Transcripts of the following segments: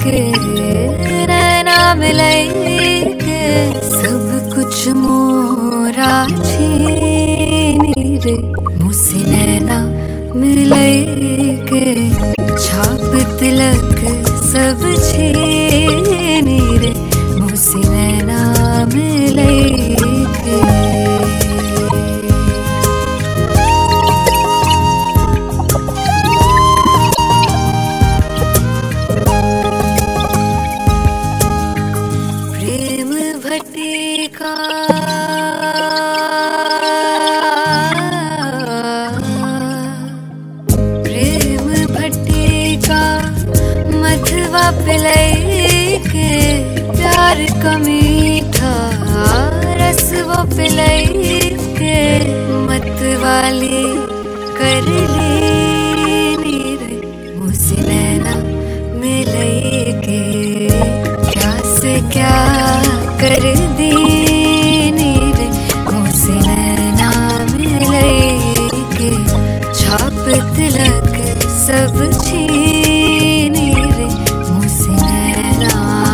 के नैना मिले के सब कुछ मोरा छीनी रे मुझसे नैना मिले के छाप तिलक सब छीनी रे मुझसे नैना मिले के। भट्टिका प्रेम भट्टिका मधवा पिलै के प्यार का मीठा रस वो पिलै के मतवाली कर ली रे मुझसे नैना मिलै के क्या से क्या कर दी रे मुझसे नैना मिले के छाप तिलक सब छीनी रे मुझसे नैना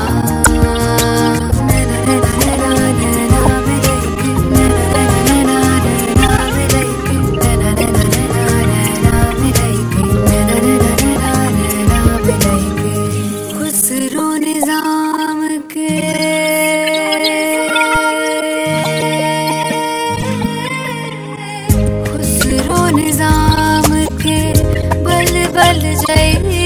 खुसरो निजाम के निजाम के बल बल जय